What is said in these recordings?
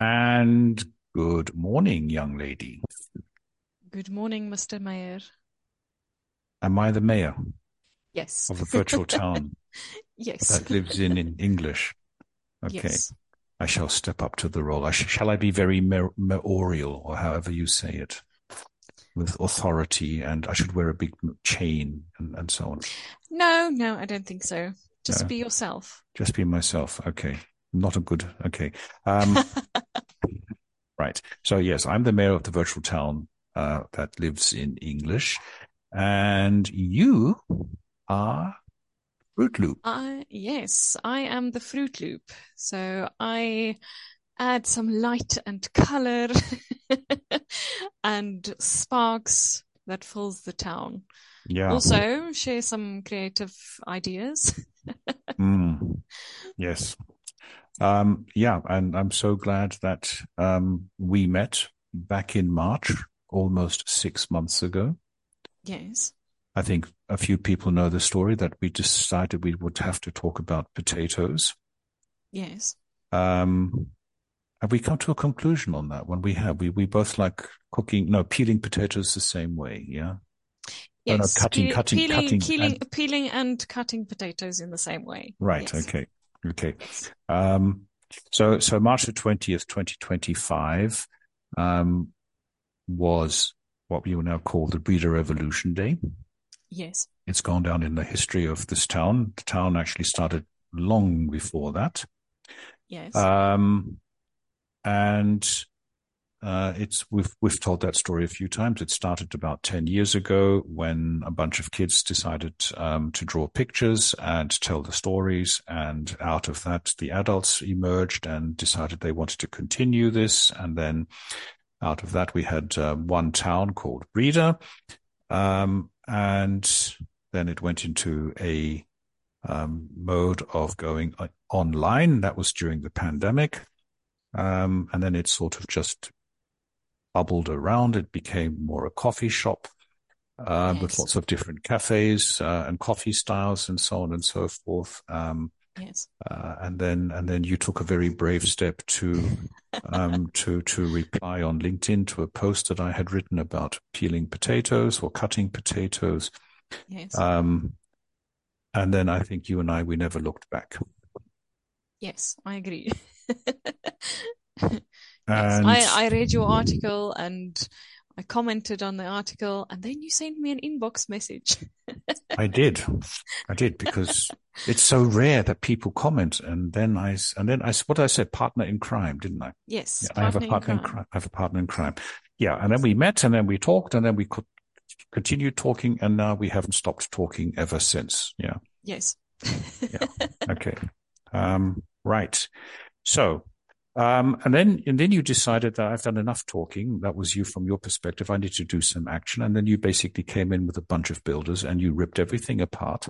And good morning, young lady. Good morning, Mr. Mayor. Am I the mayor Yes. of a virtual town Yes. that lives in English? Okay. Yes. I shall step up to the role. Shall I be very mayoral, or however you say it, with authority, and I should wear a big chain and so on? No, no, I don't think so. Just No, be yourself. just be myself. Okay. Not a good. Okay. Um, right. So yes, I'm the mayor of the virtual town that lives in English, and you are Fruit Loop. Yes, I am the Fruit Loop. So I add some light and color and sparks that fills the town. Yeah. Also, share some creative ideas. Mm, yes. Yeah, and I'm so glad that we met back in March, almost 6 months ago. Yes. I think a few people know the story that we decided we would have to talk about potatoes. Yes. Um, have we come to a conclusion on that one? We have. We both like cooking, no, peeling potatoes the same way. Yeah. Oh no, Yes. cutting, and Peeling and cutting potatoes in the same way. right. Yes. Okay. Okay. Yes. Um, so March the 20th, 2025, um, was what we will now call the Breeder Revolution Day. Yes. It's gone down in the history of this town. The town actually started long before that. Yes. Um, and it's we've told that story a few times. It started about 10 years ago when a bunch of kids decided to draw pictures and tell the stories. And out of that, the adults emerged and decided they wanted to continue this. And then out of that, we had one town called Breeder. And then it went into a mode of going online. That was during the pandemic. And then it sort of just bubbled around. It became more a coffee shop with Yes. lots of different cafes and coffee styles and so on and so forth. Yes. And then you took a very brave step to reply on LinkedIn to a post that I had written about peeling potatoes or cutting potatoes. Yes. Um, and then I think you and we never looked back. Yes, I agree. Yes, And I read your article and I commented on the article, and then you sent me an inbox message. I did, because it's so rare that people comment. What I said, partner in crime, didn't I? Yeah, Yes, I have a partner in partner in crime. crime. I have a partner in crime. Yeah. And then Yes. we met and then we talked and then we could continue talking. And now we haven't stopped talking ever since. Yeah. Yes. Yeah. Okay. Right. So, and then you decided that I've done enough talking. That was you from your perspective. I need to do some action. And then you basically came in with a bunch of builders and you ripped everything apart,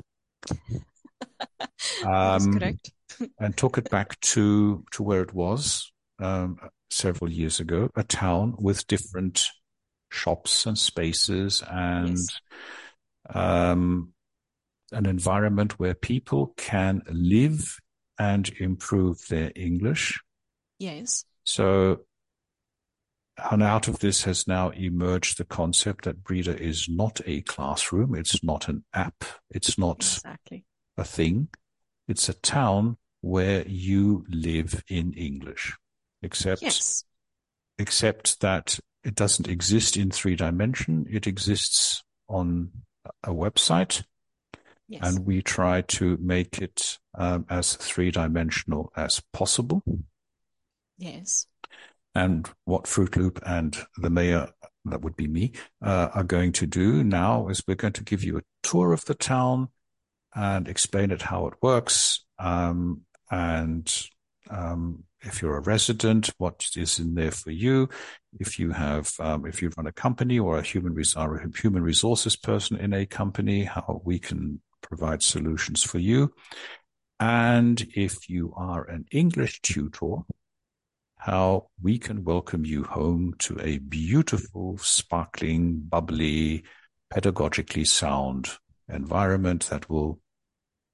That is um, correct. and took it back to where it was, several years ago, a town with different shops and spaces and, Yes. um, an environment where people can live and improve their English. Yes. So, and out of this has now emerged the concept that Breeder is not a classroom. It's not an app. It's not Exactly. a thing. It's a town where you live in English, except, Yes. except that it doesn't exist in 3 dimension. It exists on a website, Yes. and we try to make it as 3 dimensional as possible. Yes. And what Fruit Loop and the mayor, that would be me, are going to do now is we're going to give you a tour of the town and explain it how it works. And if you're a resident, what is in there for you? If you have, if you run a company or a human resources person in a company, how we can provide solutions for you. And if you are an English tutor, how we can welcome you home to a beautiful, sparkling, bubbly, pedagogically sound environment that will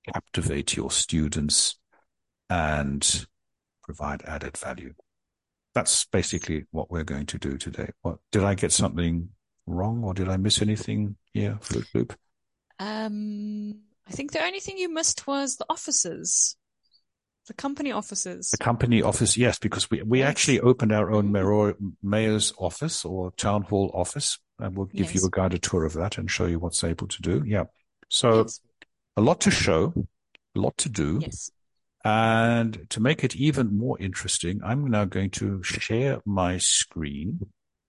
captivate your students and provide added value. that's basically what we're going to do today. What, did I get something wrong, or did I miss anything here, Fruit Loop? I think the only thing you missed was the offices, the company The offices. company office, yes, because we Yes. actually opened our own Mm. mayor's office or town hall office, and we'll give you a Yes. guided tour of that and show you what's able to do. Yeah. So Yes. a lot to show, a lot to do. Yes. And to make it even more interesting, I'm now going to share my screen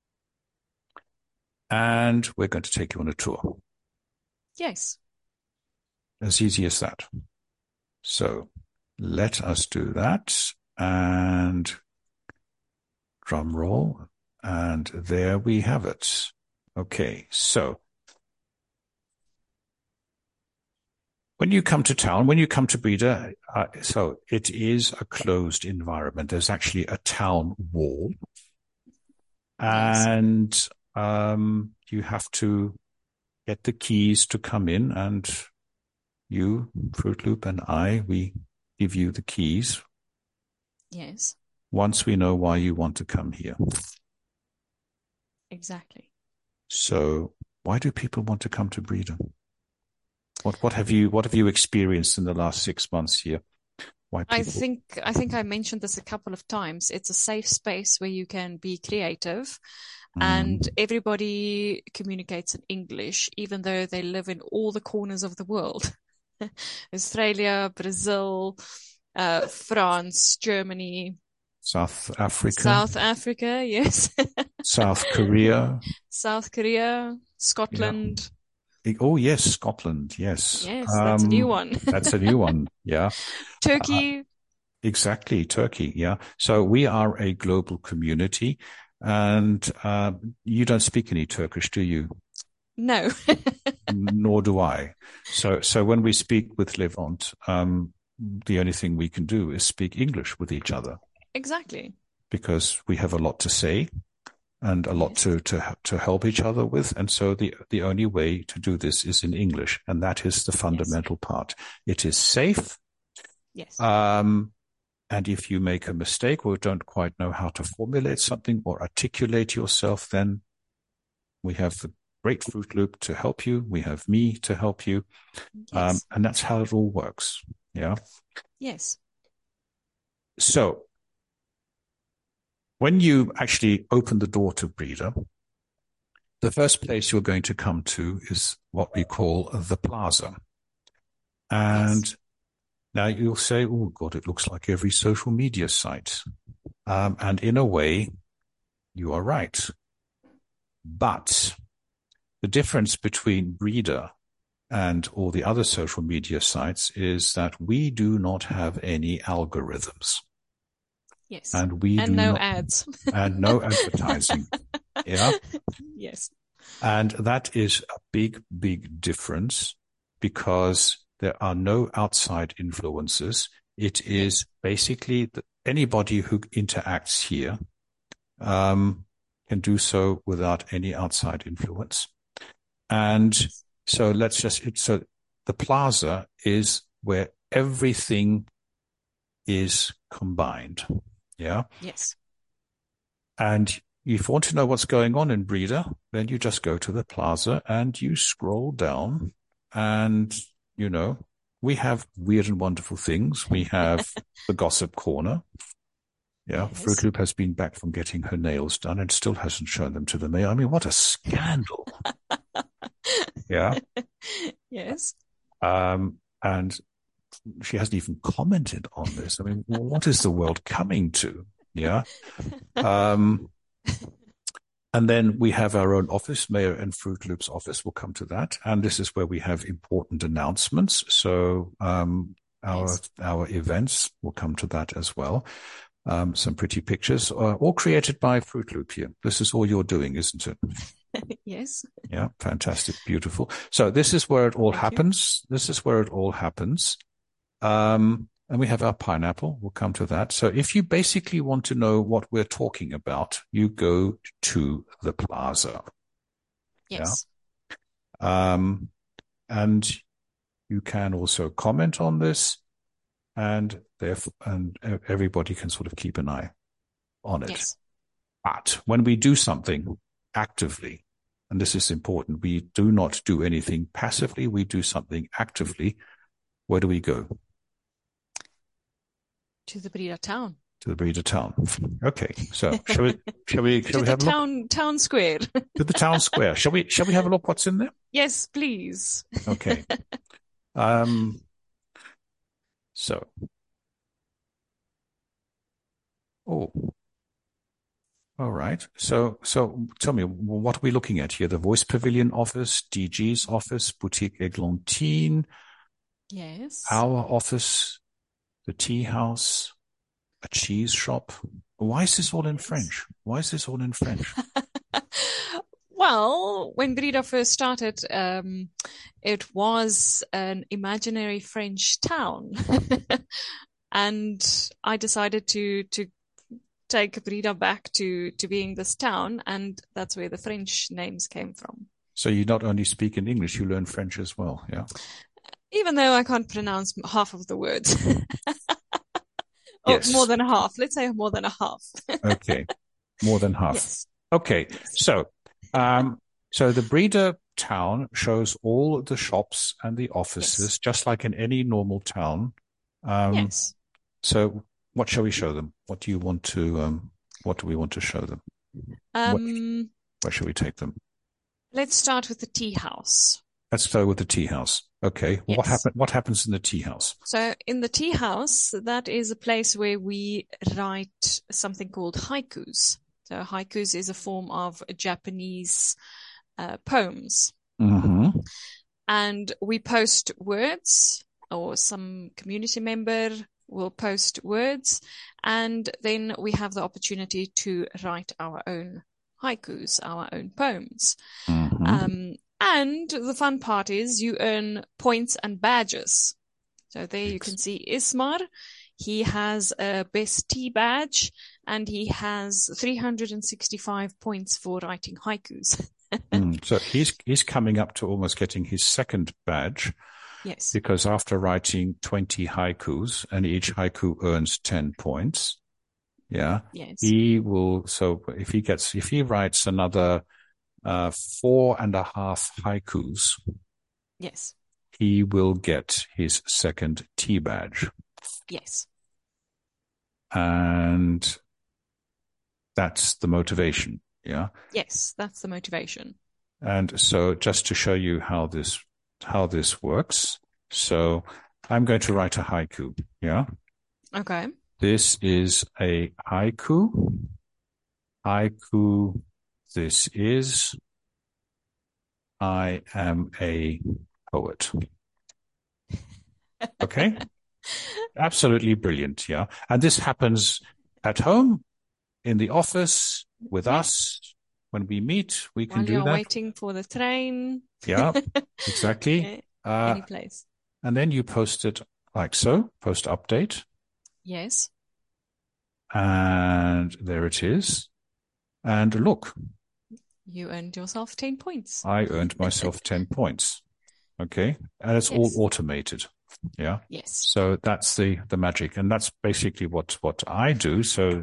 and we're going to take you on a tour. Yes. As easy as that. So let us do that, and drum roll. And there we have it. Okay. So when you come to town, when you come to Breda, so it is a closed environment. There's actually a town wall, Yes. and you have to get the keys to come in, and you, Fruit Loop, and we give you the keys Yes. once we know why you want to come here. Exactly. So why do people want to come to Breda? What have you experienced in the last 6 months here? Why I people? think I mentioned this a couple of times. It's a safe space where you can be creative, Mm, and everybody communicates in English, even though they live in all the corners of the world. Australia, Brazil, France, Germany, South Africa, South Africa, yes, South Korea, South Korea, yeah. Scotland. Oh yes, Scotland, yes. Yes, that's a new one. That's a new one, yeah. Uh, Turkey. exactly, Turkey, yeah. So we are a global community, and you don't speak any Turkish, do you? No. Nor do I. So when we speak with Levant, the only thing we can do is speak English with each other Exactly. because we have a lot to say and a lot Yes. to help each other with. And so the only way to do this is in English, and that is the Yes. fundamental part. It is safe. Yes. And if you make a mistake or don't quite know how to formulate something or articulate yourself, then we have the great Fruit Loop to help you. We have me to help you. Yes. And that's how it all works. Yeah. Yes. So when you actually open the door to Breda, the first place you're going to come to is what we call the plaza. And Yes. now you'll say, oh God, it looks like every social media site. And in a way, you are right. But the difference between Breda and all the other social media sites is that we do not have any algorithms. Yes. And we And do no not, ads. and no advertising. Yeah. Yes. And that is a big, big difference because there are no outside influences. It is Yes. basically that anybody who interacts here can do so without any outside influence. And so so the plaza is where everything is combined. Yeah. Yes. And if you want to know what's going on in Breda, then you just go to the plaza and you scroll down and, we have weird and wonderful things. We have the gossip corner. Yeah. Fruit Yes. Loop has been back from getting her nails done and still hasn't shown them to the mayor. I mean, what a scandal. Yeah. Yes. And she hasn't even commented on this. I mean, what is the world coming to? Yeah. Um, And then we have our own office, Mayor and Fruit Loop's office. We'll come to that. And this is where we have important announcements. So Yes. our events, we'll come to that as well. Some pretty pictures, all created by Fruit Loop here. This is all you're doing, isn't it? Yes. Yeah, fantastic, beautiful. So this is where it all Thank you. happens. This is where it all happens. And we have our pineapple. We'll come to that. So if you basically want to know what we're talking about, you go to the plaza. Yes. Yeah. And you can also comment on this, and therefore, and everybody can sort of keep an eye. on it. Yes. But when we do something actively, and this is important, we do not do anything passively, we do something actively. Where do we go? To the Breda town. To the Breda town. Okay, so shall we To the have a look? town square. To the town square. Shall we have a look what's in there? Yes, please. Okay. So, oh, all right. So tell me, what are we looking at here? The Voice Pavilion office, DG's office, Boutique Eglantine, Yes. our office, the tea house, a cheese shop. Why is this all in French? Why is this all in French? Well, when Breda first started, it was an imaginary French town. And I decided to take Breda back to being this town, and that's where the French names came from. So you not only speak in English, you learn French as well, yeah? Even though I can't pronounce half of the words. Or Yes. more than half. Let's say more than a half. Okay. More than half. Yes. Okay. Yes. So the Breda town shows all the shops and the offices, Yes. just like in any normal town. Yes. So what shall we show them? What do we want to show them? Where shall we take them? Let's start with the tea house. Let's go with the tea house. Okay. Well, Yes. what happens in the tea house? So in the tea house, that is a place where we write something called haikus. So haikus is a form of Japanese poems. Mm-hmm. And we post words, or some community member will post words, and then we have the opportunity to write our own haikus, our own poems. Mm-hmm. And the fun part is you earn points and badges. So there you Yes. can see Ismar. He has a best tea badge, and he has 365 points for writing haikus. So he's coming up to almost getting his second badge, Yes. because after writing 20 haikus, and each haiku earns 10 points, yeah, Yes. he will. So if he writes another 4.5 haikus, Yes. he will get his second tea badge. Yes. And that's the motivation. Yeah. Yes. That's the motivation. And so just to show you how this works. So I'm going to write a haiku. Yeah. Okay. This is a haiku. Haiku. This is, I am a poet. Okay. Absolutely brilliant. Yeah. And this happens at home, in the office, with us. When we meet, we can While do you're that. waiting for the train. Yeah, exactly. Any place. And then you post it like so, post update. Yes. And there it is. And look, You earned yourself 10 points. I earned myself 10 points. Okay. And it's all Yes. automated. Yeah. Yes. So that's the magic. And that's basically what I do. So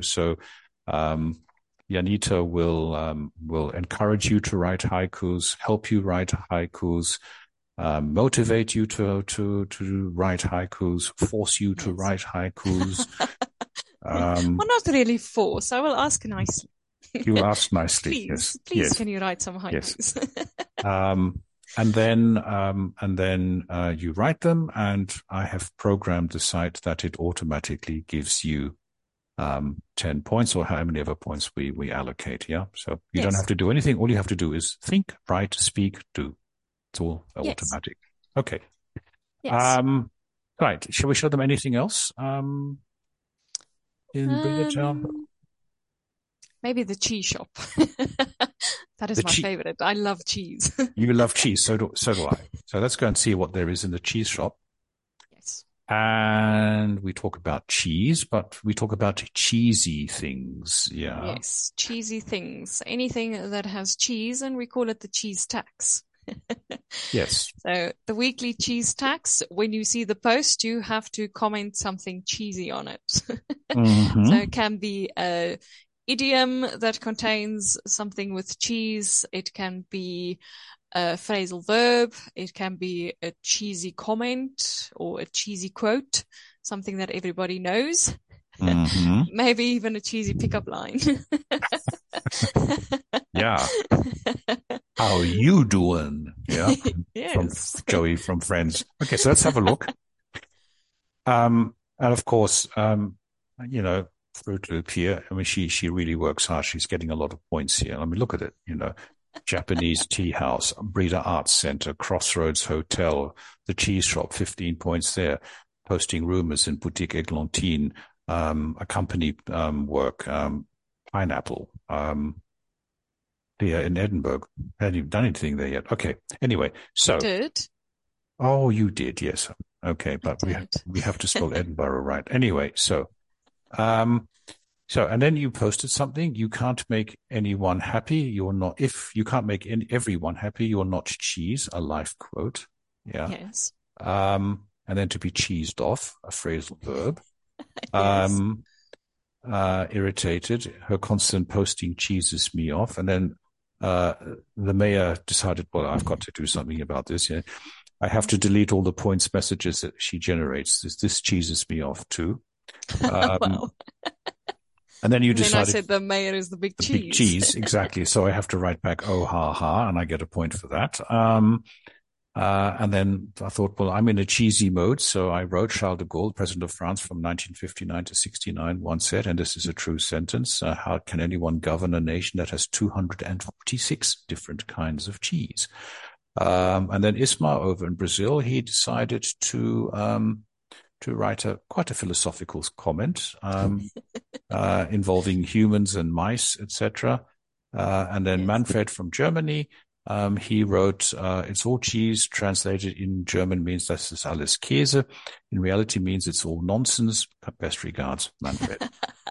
Janita will encourage you to write haikus, help you write haikus, motivate you to write haikus, force you to Yes. write haikus. Well, not really force. I will ask nicely. You ask nicely. Please, Yes. please, Yes. can you write some Yes. haikus? And then you write them, and I have programmed the site that it automatically gives you 10 points, or how many other points we allocate. Yeah. So you don't Yes. have to do anything. All you have to do is think, write, speak, do. It's all Yes. automatic. Okay. Yes. Right. Shall we show them anything else? In Breda Town? Maybe the cheese shop. That is The my favorite. I love cheese. You love cheese. So do I. So let's go and see what there is in the cheese shop. Yes. And we talk about cheese, but we talk about cheesy things. Yeah. Yes. Cheesy things. Anything that has cheese, and we call it the cheese tax. Yes. So the weekly cheese tax, when you see the post, you have to comment something cheesy on it. So it can be a idiom that contains something with cheese. It can be a phrasal verb. It can be a cheesy comment or a cheesy quote, something that everybody knows. Maybe even a cheesy pickup line. Yeah. How you doing? Yeah. From Yes. Joey from Friends. Okay, so let's have a look. And of course, you know, Fruit Loop here. I mean, she really works hard. She's getting a lot of points here. I mean, look at it. You know, Japanese Tea House, Breeder Arts Center, Crossroads Hotel, the Cheese Shop, 15 points there. Posting rumors in Boutique Eglantine, a company work, Pineapple, here in Edinburgh. Hadn't even done anything there yet. Okay. Anyway, so. Did. Oh, you did, yes. Okay, but we have to spell Edinburgh right. Anyway, so and then you posted something. You can't make anyone happy. You're not. If you can't make everyone happy, you're not cheese. A life quote. Yeah. Yes. And then to be cheesed off, a phrasal verb. Yes. Irritated. Her constant posting cheeses me off. And then the mayor decided, well, I've got to do something about this. Yeah. I have to delete all the points messages that she generates. This cheeses me off too. Wow. And then you And then I decided said the mayor is the big cheese. Big cheese, exactly. So I have to write back, oh, ha, ha, and I get a point for that. And then I thought, well, I'm in a cheesy mode. So I wrote Charles de Gaulle, president of France from 1959 to 69, once said, and this is a true sentence, how can anyone govern a nation that has 246 different kinds of cheese? And then Ismar over in Brazil, he decided to write quite a philosophical comment involving humans and mice, etc. And then Manfred from Germany, he wrote, it's all cheese, translated in German means das ist alles Käse. In reality means it's all nonsense. Best regards, Manfred.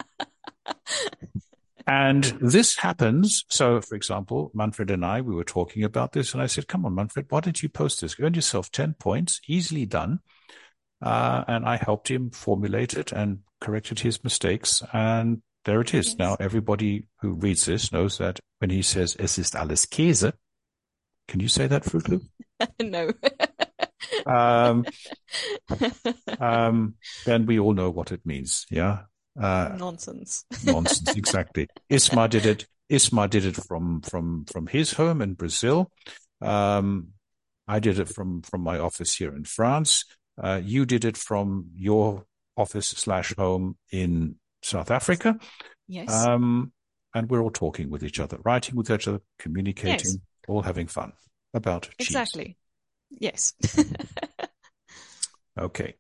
And this happens. So, for example, Manfred and we were talking about this, and I said, come on, Manfred, why did you post this? You earned yourself 10 points, easily done. And I helped him formulate it and corrected his mistakes. And there it is. Yes. Now, everybody who reads this knows that when he says, es ist alles Käse, can you say that, Fruit Loop? No. Then we all know what it means. Yeah. Nonsense. Nonsense, exactly. Ismar did it. Ismar did it from his home in Brazil. I did it from my office here in France. You did it from your office/home in South Africa. Yes. And we're all talking with each other, writing with each other, communicating, all having fun about cheese. Exactly. Yes. Okay.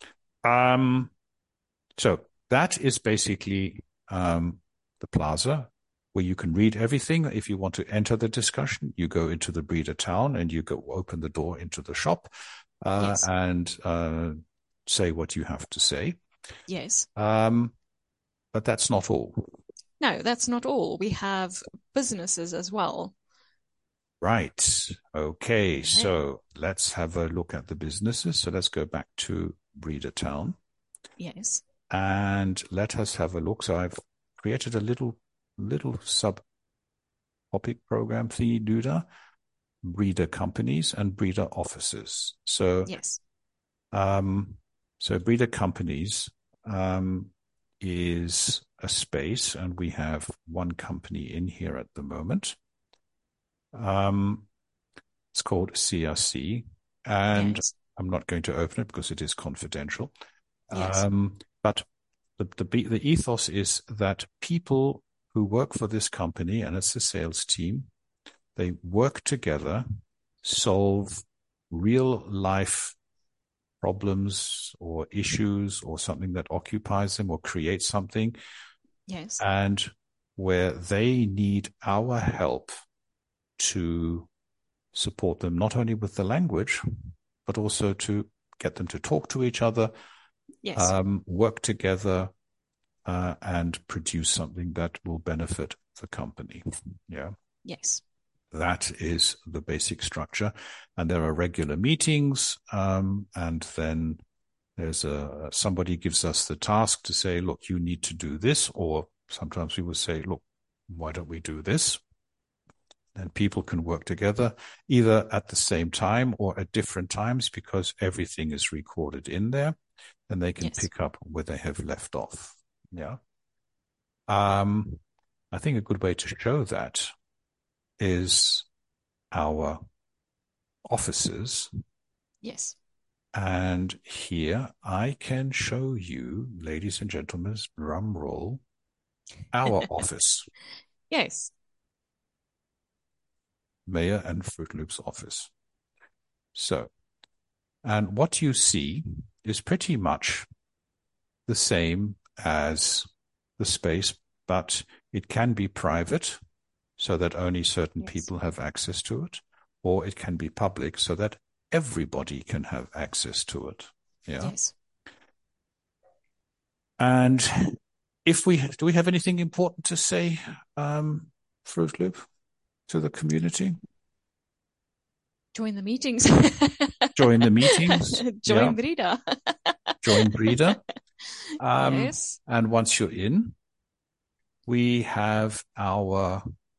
So that is basically the plaza where you can read everything. If you want to enter the discussion, you go into the breeder town and you go open the door into the shop and say what you have to say. Yes. But that's not all. No, that's not all. We have businesses as well. Right. Okay. So let's have a look at the businesses. So let's go back to Breeder Town. Yes. And let us have a look. So I've created a little sub-topic program, Duda, breeder companies and breeder offices. So yes. So breeder companies is a space, and we have one company in here at the moment. It's called CRC, and I'm not going to open it because it is confidential. Yes. But the ethos is that people who work for this company, and it's a sales team, they work together, solve real life problems or issues or something that occupies them or creates something. Yes. And where they need our help to support them, not only with the language, but also to get them to talk to each other, work together, and produce something that will benefit the company. Yeah. Yes. That is the basic structure. And there are regular meetings, and then there's somebody gives us the task to say, look, you need to do this, or sometimes we will say, look, why don't we do this? And people can work together either at the same time or at different times, because everything is recorded in there and they can pick up where they have left off. Yeah. I think a good way to show that is our offices. Yes. And here I can show you, ladies and gentlemen, drum roll, our office. Yes. Mayor and Fruit Loop's office. So, and what you see is pretty much the same as the space, but it can be private so that only certain people have access to it, or it can be public so that everybody can have access to it. Yeah. Yes. And do we have anything important to say, Fruit Loop, to the community? Join the meetings. Join the meetings. Join Breeder. Join Breeder. Yes. And once you're in, we have our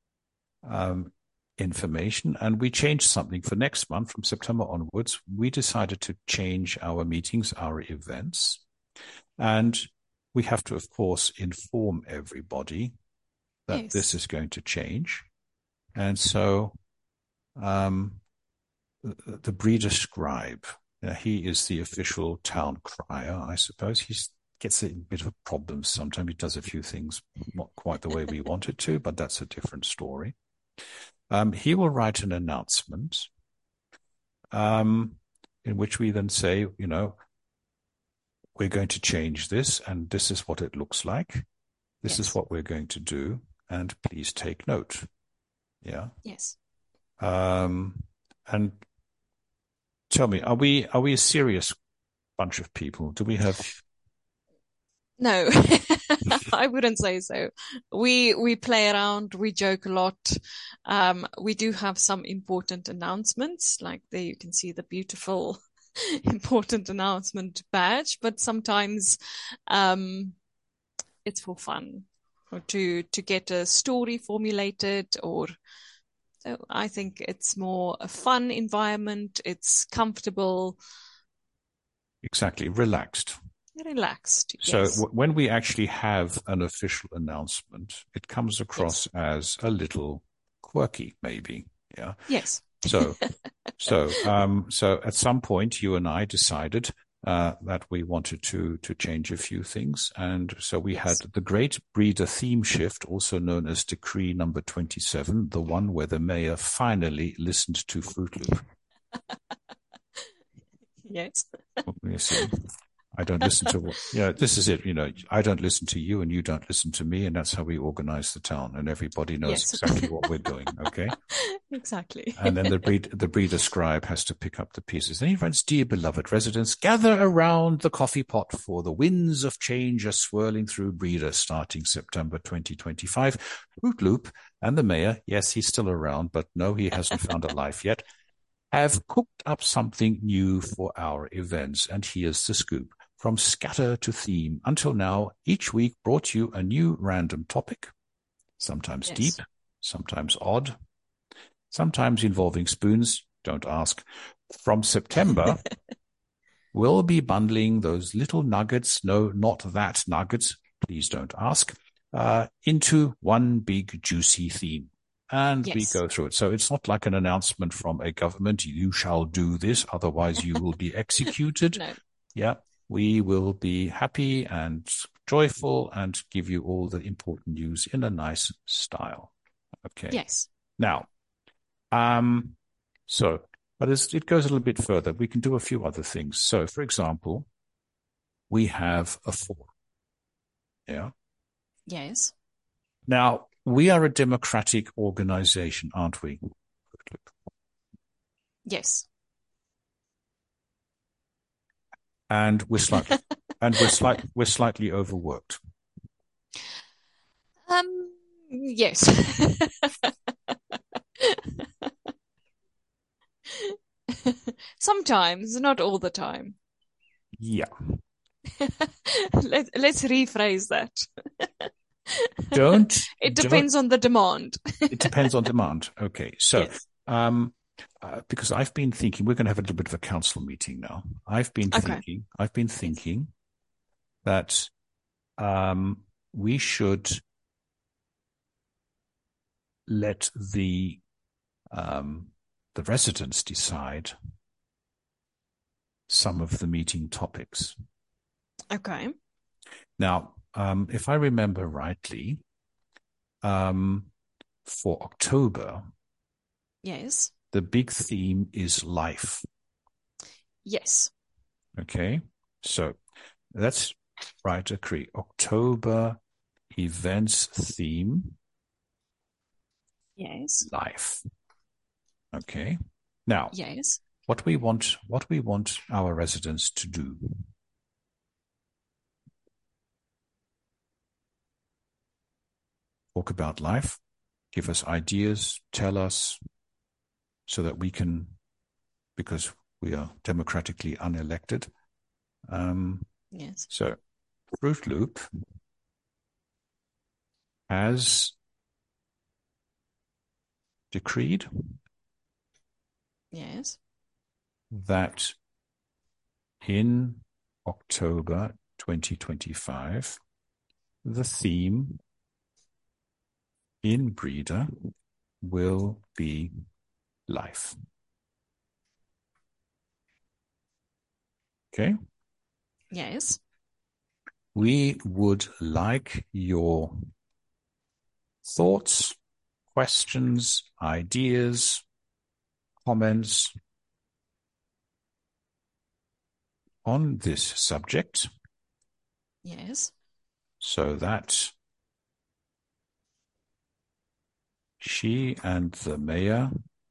information, and we changed something for next month from September onwards. We decided to change our meetings, our events, and we have to, of course, inform everybody that this is going to change. And so the Breeder scribe, he is the official town crier, I suppose. He gets a bit of a problem sometimes. He does a few things not quite the way we want it to, but that's a different story. He will write an announcement in which we then say, we're going to change this, and this is what it looks like. This is what we're going to do, and please take note. Yeah. Yes. And tell me, are we a serious bunch of people? Do we have? No, I wouldn't say so. We play around, we joke a lot. We do have some important announcements, like there you can see the beautiful important announcement badge, but sometimes it's for fun, or to get a story formulated, or so I think it's more a fun environment. It's comfortable. Exactly. Relaxed. Yes. So when we actually have an official announcement, it comes across as a little quirky, maybe. Yeah. Yes. So at some point, you and I decided that we wanted to change a few things, and so we had the Great Breeder Theme Shift, also known as Decree Number 27, the one where the mayor finally listened to Fruit Loop. Yes. You see, I don't listen to this is it. I don't listen to you and you don't listen to me, and that's how we organize the town, and everybody knows exactly what we're doing. Okay. Exactly. And then the Breeder scribe has to pick up the pieces. And he writes, "Dear beloved residents, gather around the coffee pot, for the winds of change are swirling through Breeder starting September 2025. Fruit Loop and the mayor," yes, he's still around, but no, he hasn't found a life yet, "have cooked up something new for our events. And here's the scoop. From scatter to theme, until now, each week brought you a new random topic, sometimes deep, sometimes odd, sometimes involving spoons. Don't ask. From September, we'll be bundling those little nuggets, no, not that nuggets, please don't ask, into one big juicy theme. And we go through it. So it's not like an announcement from a government, you shall do this, otherwise you will be executed. No. Yeah. We will be happy and joyful and give you all the important news in a nice style. Okay. Yes. Now, but it goes a little bit further. We can do a few other things. So, for example, we have a forum. Yeah. Yes. Now, we are a democratic organization, aren't we? Yes. And we're slightly overworked. Yes. Sometimes, not all the time. Yeah. Let's rephrase that. Don't. It depends on the demand. It depends on demand. Okay. So, Yes. because I've been thinking, we're going to have a little bit of a council meeting now. I've been Okay. thinking that we should let the residents decide some of the meeting topics. Okay. Now, if I remember rightly, for October, Yes. the big theme is life. Yes. Okay, so let's write a October events theme. Yes. Life. Okay. Now, yes. What we want our residents to do. Talk about life, give us ideas, tell us, so that we can, because we are democratically unelected. Yes. So Fruit Loop has decreed Yes. that in October 2025, the theme in Breeder will be life. Okay? Yes. We would like your thoughts, questions, ideas, comments on this subject. Yes. So that she and the mayor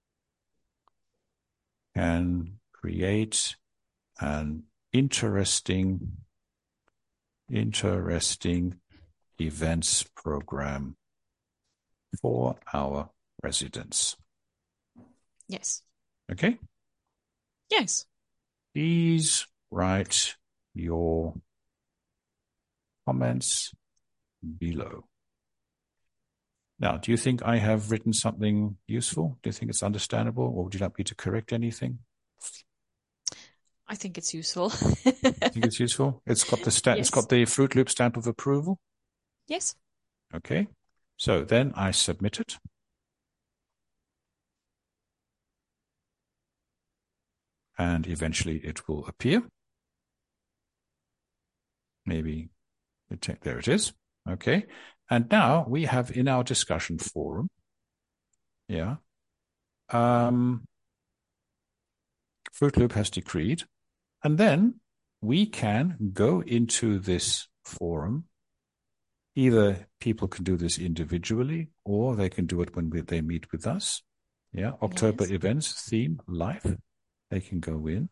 can create an interesting events program for our residents. Yes. Okay? Yes. Please write your comments below. Now, do you think I have written something useful? Do you think it's understandable, or would you like me to correct anything? I think it's useful. You think it's useful? It's got the Yes. It's got the Fruit Loop stamp of approval. Yes. Okay. So then I submit it. And eventually it will appear. Maybe there it is. Okay. And now we have in our discussion forum, Fruit Loop has decreed, and then we can go into this forum. Either people can do this individually, or they can do it when they meet with us. Yeah, October events, theme, life. They can go in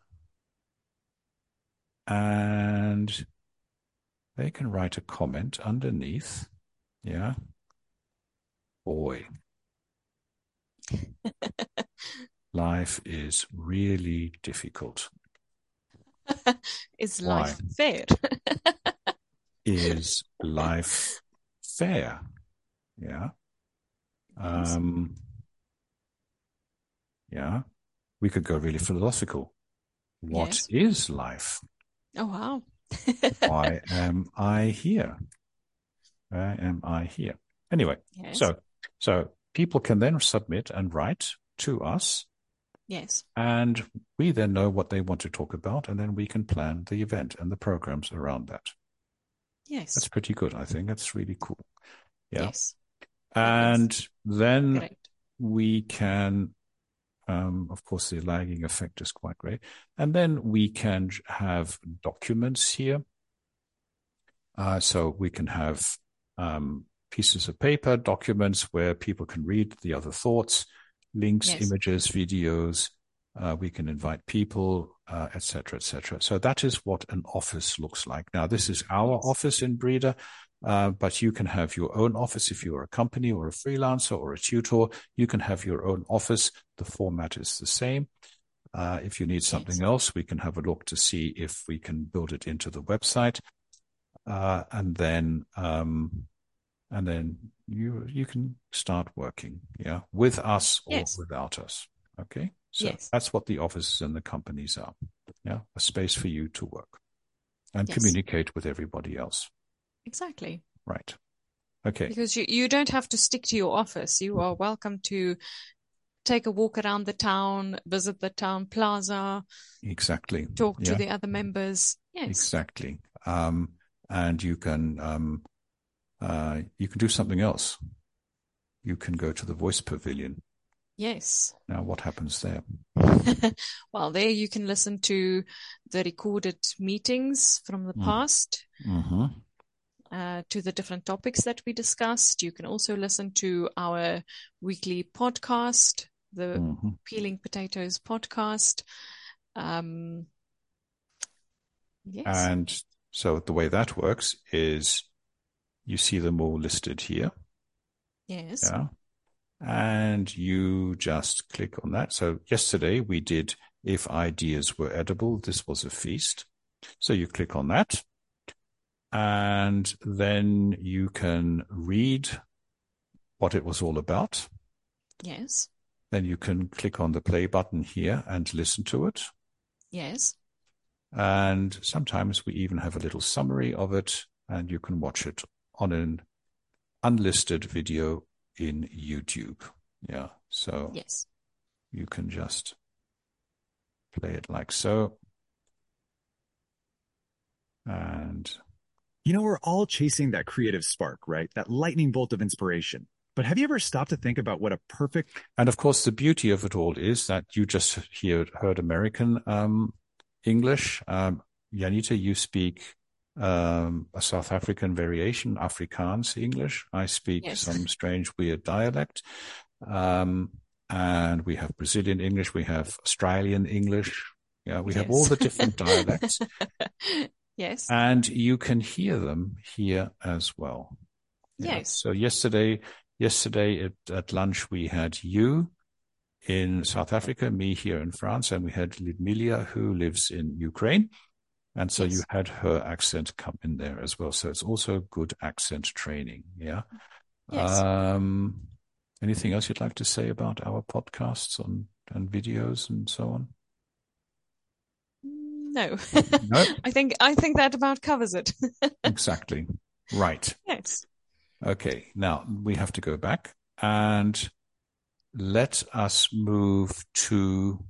and they can write a comment underneath. Yeah. Boy, life is really difficult. Is life fair? Is life fair? Yeah. Yes. Yeah. We could go really philosophical. What is life? Oh, wow. Why am I here? Where am I here? Anyway, so people can then submit and write to us. Yes. And we then know what they want to talk about, and then we can plan the event and the programs around that. Yes. That's pretty good, I think. That's really cool. Yeah. Yes. And then we can, of course, the lagging effect is quite great. And then we can have documents here. So we can have pieces of paper, documents where people can read the other thoughts, links, images, videos. We can invite people, etc., etc. So that is what an office looks like. Now, this is our office in Breeder, but you can have your own office if you're a company or a freelancer or a tutor. You can have your own office. The format is the same. If you need something else, we can have a look to see if we can build it into the website. And then you can start working, with us or without us. Okay. So that's what the offices and the companies are. Yeah. A space for you to work and communicate with everybody else. Exactly. Right. Okay. Because you don't have to stick to your office. You are welcome to take a walk around the town, visit the town plaza. Exactly. Talk to the other members. Yes. Exactly. And you can do something else. You can go to the Voice Pavilion. Yes. Now, what happens there? Well, there you can listen to the recorded meetings from the past, to the different topics that we discussed. You can also listen to our weekly podcast, the Peeling Potatoes podcast. Yes. And so the way that works is you see them all listed here. Yes. Yeah. And you just click on that. So yesterday we did If Ideas Were Edible. This was a feast. So you click on that. And then you can read what it was all about. Yes. Then you can click on the play button here and listen to it. Yes. And sometimes we even have a little summary of it, and you can watch it on an unlisted video in YouTube. Yeah. So you can just play it like so. And we're all chasing that creative spark, right? That lightning bolt of inspiration. But have you ever stopped to think about what a perfect... And of course, the beauty of it all is that you just heard American English. Janita, you speak a South African variation, Afrikaans English. I speak some strange, weird dialect. And we have Brazilian English. We have Australian English. Yeah, we have all the different dialects. Yes. And you can hear them here as well. Yes. So yesterday at lunch, we had you in South Africa, me here in France, and we had Lidmila, who lives in Ukraine. And so you had her accent come in there as well. So it's also good accent training. Yeah. Yes. Anything else you'd like to say about our podcasts and videos and so on? No. I think that about covers it. Exactly. Right. Yes. Okay. Now we have to go back and let us move to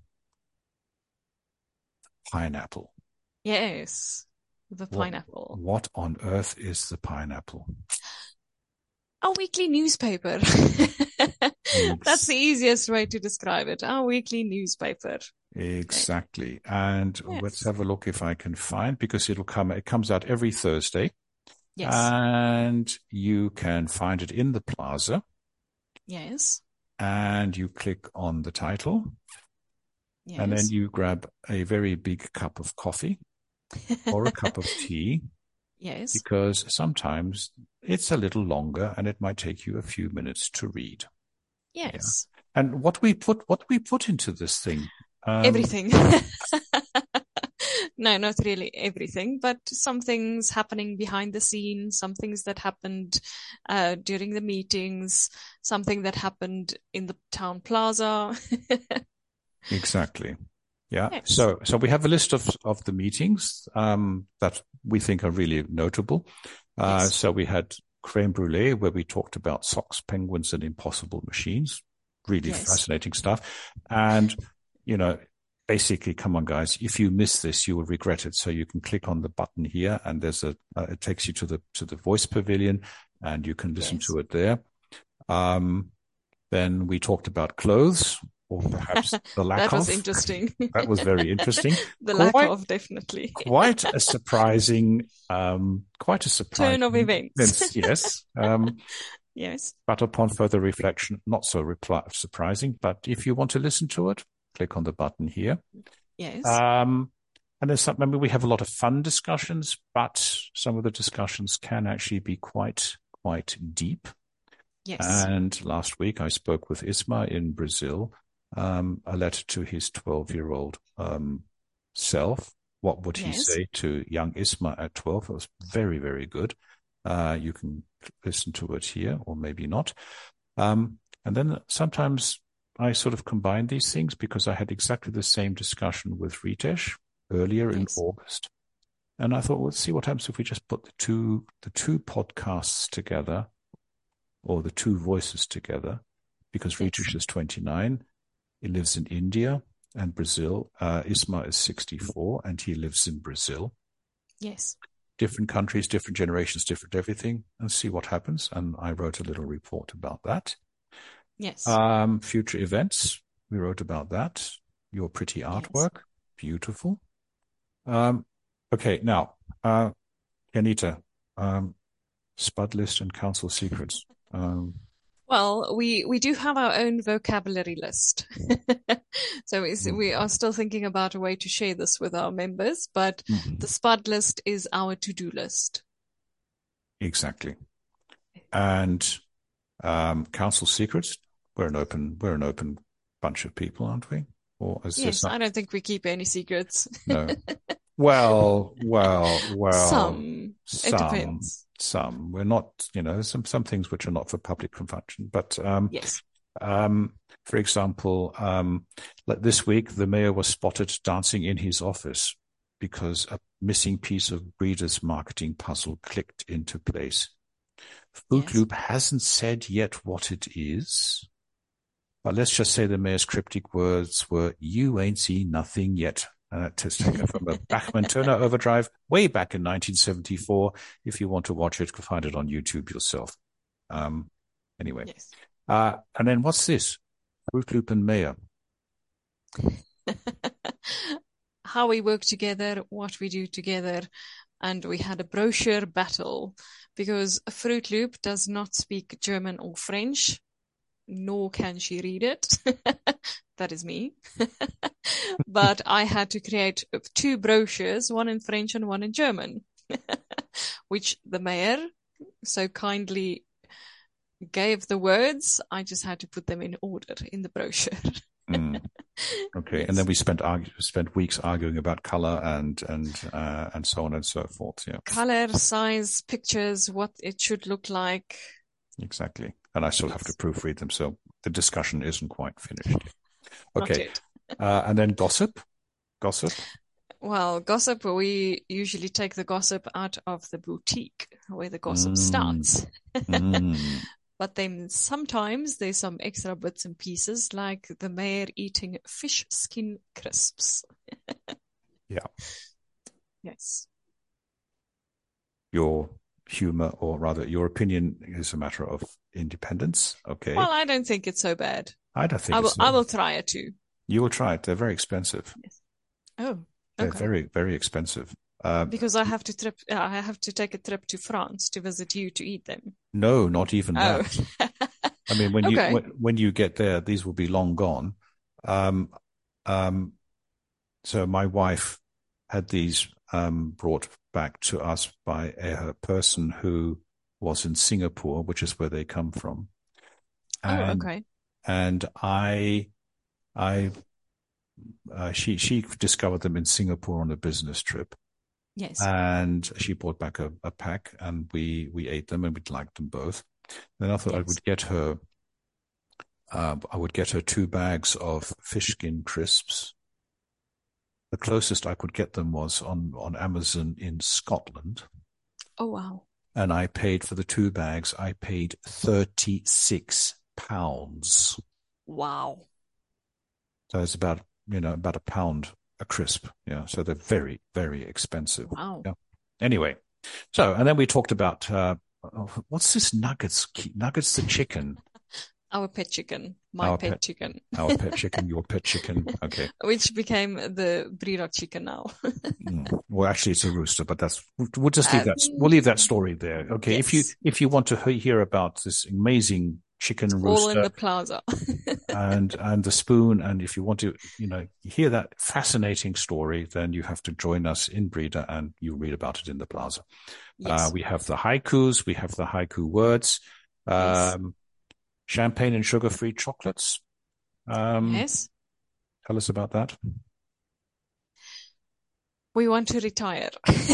pineapple. Yes. The pineapple. What on earth is the pineapple? Our weekly newspaper. That's the easiest way to describe it. Our weekly newspaper. Exactly. And let's have a look if I can find, because it comes out every Thursday. Yes. And you can find it in the plaza. Yes. And you click on the title. Yes. And then you grab a very big cup of coffee or a cup of tea. Yes. Because sometimes it's a little longer and it might take you a few minutes to read. Yes. Yeah. And what we put into this thing. Everything. No, not really everything, but some things happening behind the scenes, some things that happened during the meetings, something that happened in the town plaza. Exactly. Yeah. Yes. So we have a list of the meetings that we think are really notable. So we had Creme Brulee, where we talked about socks, penguins, and impossible machines. Really fascinating stuff. And, basically, come on, guys, if you miss this, you will regret it. So you can click on the button here, and there's it takes you to the Voice Pavilion, and you can listen to it there. Then we talked about clothes, or perhaps the lack of. That was interesting. That was very interesting. Lack of, definitely. Quite a surprising turn of events. Yes. Yes. But upon further reflection, not so surprising. But if you want to listen to it, click on the button here. Yes. And there's we have a lot of fun discussions, but some of the discussions can actually be quite deep. Yes. And last week I spoke with Isma in Brazil a letter to his 12-year-old self. What would he say to young Isma at 12? It was very, very good. You can listen to it here, or maybe not. And then sometimes I sort of combine these things, because I had exactly the same discussion with Ritesh earlier in August. And I thought, well, let's see what happens if we just put the two podcasts together, or the two voices together, because Ritesh is 29. He lives in India and Brazil. Isma is 64 and he lives in Brazil. Yes. Different countries, different generations, different everything, and see what happens. And I wrote a little report about that. Yes. Future events, we wrote about that. Your pretty artwork. Yes. Beautiful. Okay, now, Janita, Spud list and council secrets. Well, we do have our own vocabulary list. So we are still thinking about a way to share this with our members, but the Spud list is our to-do list. Exactly. And council secrets, we're an open bunch of people, aren't we? Or yes, I don't think we keep any secrets. No. Well. Some. It depends. Some. We're not, some things which are not for public consumption. But yes. For example, like this week, the mayor was spotted dancing in his office because a missing piece of Breeder's marketing puzzle clicked into place. Fruit Loop hasn't said yet what it is, but let's just say the mayor's cryptic words were, "You ain't seen nothing yet." And that is taken from a Bachman-Turner overdrive way back in 1974. If you want to watch it, go find it on YouTube yourself. Anyway. Yes. And then what's this? Fruit Loop and Mayor. How we work together, what we do together. And we had a brochure battle because Fruit Loop does not speak German or French, nor can she read it. That is me. But I had to create two brochures, one in French and one in German, which the mayor so kindly gave the words. I just had to put them in order in the brochure. Okay. Yes. And then we spent weeks arguing about color and so on and so forth. Yeah. Color, size, pictures, what it should look like. Exactly. And I still have to proofread them. So the discussion isn't quite finished. Okay. And then gossip. Well, gossip, we usually take the gossip out of the boutique where the gossip starts. But then sometimes there's some extra bits and pieces, like the mayor eating fish skin crisps. Yeah. Yes. Your humor, or rather your opinion, is a matter of independence. Okay. Well, I don't think it's so bad. I don't think I will try it too. You will try it. They're very expensive. Yes. Oh, okay. They're very, very expensive. Because I have to take a trip to France to visit you to eat them. No, not even that. I mean, when you get there, these will be long gone. So my wife had these brought back to us by a person who was in Singapore, which is where they come from. Okay. And she discovered them in Singapore on a business trip. Yes. And she brought back a pack, and we ate them, and we liked them both. Then I thought I would get her 2 bags of fish skin crisps. The closest I could get them was on Amazon in Scotland. Oh, wow. And I paid for the 2 bags, I paid £36. Wow. So it's about a pound a crisp. Yeah. So they're very, very expensive. Wow. Yeah. Anyway. So, and then we talked about, what's this Nuggets the chicken? Our pet chicken. My pet chicken. Our pet chicken, your pet chicken. Okay. Which became the Breeder chicken now. Well, actually it's a rooster, but we'll just leave that. We'll leave that story there. Okay. Yes. If you want to hear about this amazing chicken rooster, all in the plaza. and the spoon, and if you want to hear that fascinating story, then you have to join us in Breeder, and you read about it in the plaza. Yes. We have the haikus, we have the haiku words, yes. Champagne and sugar-free chocolates, Yes. Tell us about that. We want to retire.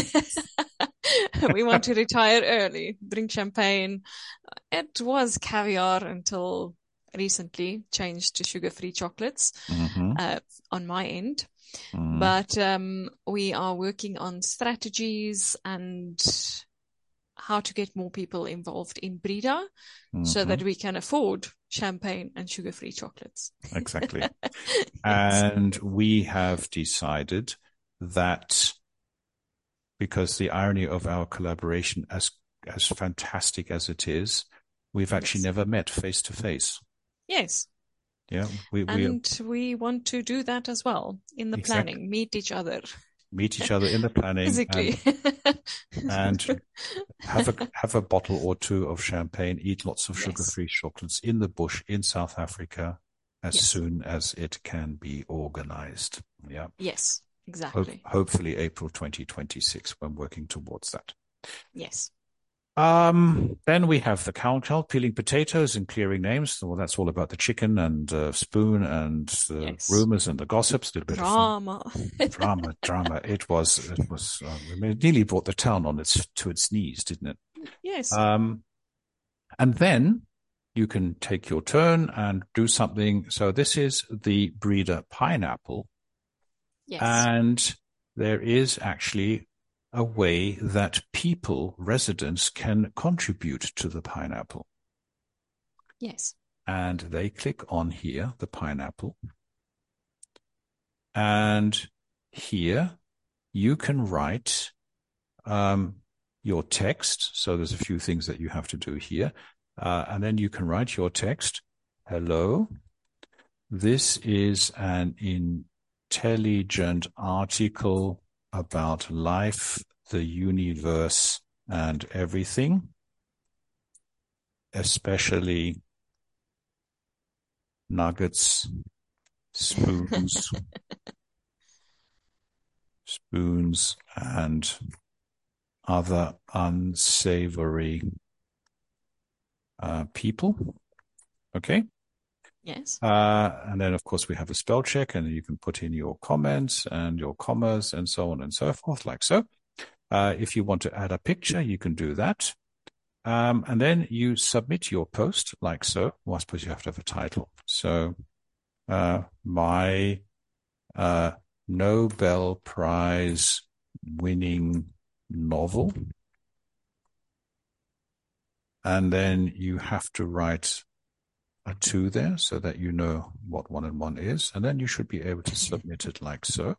We want to retire early, drink champagne. It was caviar until recently, changed to sugar-free chocolates on my end. But we are working on strategies and how to get more people involved in Breda so that we can afford champagne and sugar-free chocolates. Exactly. Yes. And we have decided that, because the irony of our collaboration, as fantastic as it is, we've actually never met face to face. Yes. Yeah. We want to do that as well in the planning, meet each other in the planning physically, and have a bottle or two of champagne, eat lots of sugar-free chocolates in the bush in South Africa as soon as it can be organized. Yeah. Yes, exactly. Hopefully April 2026. We're working towards that. Yes. Then we have the cow peeling potatoes and clearing names. Well, that's all about the chicken and Spoon and the rumors and the gossips. A little bit drama. Of drama. It was. It nearly brought the town to its knees, didn't it? Yes. And then you can take your turn and do something. So this is the Breda pineapple. Yes. And there is actually a way that residents can contribute to the pineapple. Yes. And they click on here, the pineapple. And here you can write your text. So there's a few things that you have to do here. And then you can write your text. Hello. This is an intelligent article about life, the universe, and everything, especially nuggets, spoons, and other unsavory people. Okay. Yes. And then, of course, we have a spell check, and you can put in your comments and your commas and so on and so forth, like so. If you want to add a picture, you can do that. And then you submit your post like so. Well, I suppose you have to have a title. So, my Nobel Prize winning novel. And then you have to write a 2 there so that you know what 1 and 1 is. And then you should be able to submit it like so.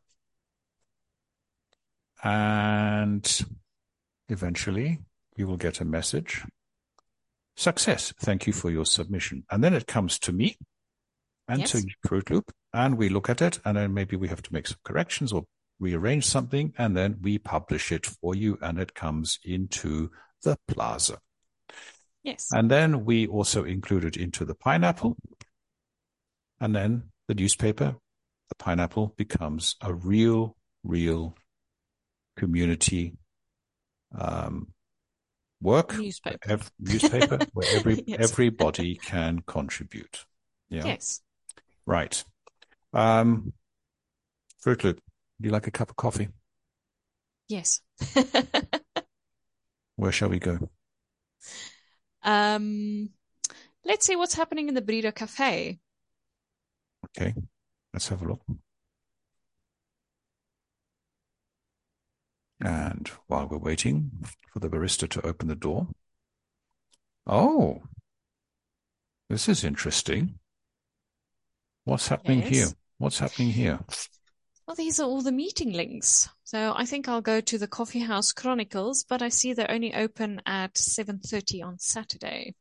And eventually you will get a message. Success. Thank you for your submission. And then it comes to me and to Fruit Loop, and we look at it, and then maybe we have to make some corrections or rearrange something, and then we publish it for you, and it comes into the plaza. Yes. And then we also include it into the pineapple. And then the newspaper, the pineapple, becomes a real community work. Newspaper where everybody can contribute. Yeah. Yes. Right. Fruit Loop, do you like a cup of coffee? Yes. Where shall we go? Let's see what's happening in the Breda Cafe. Okay, let's have a look. And while we're waiting for the barista to open the door. Oh, this is interesting. What's happening here? What's happening here? Well, these are all the meeting links. So I think I'll go to the Coffee House Chronicles, but I see they're only open at 7:30 on Saturday.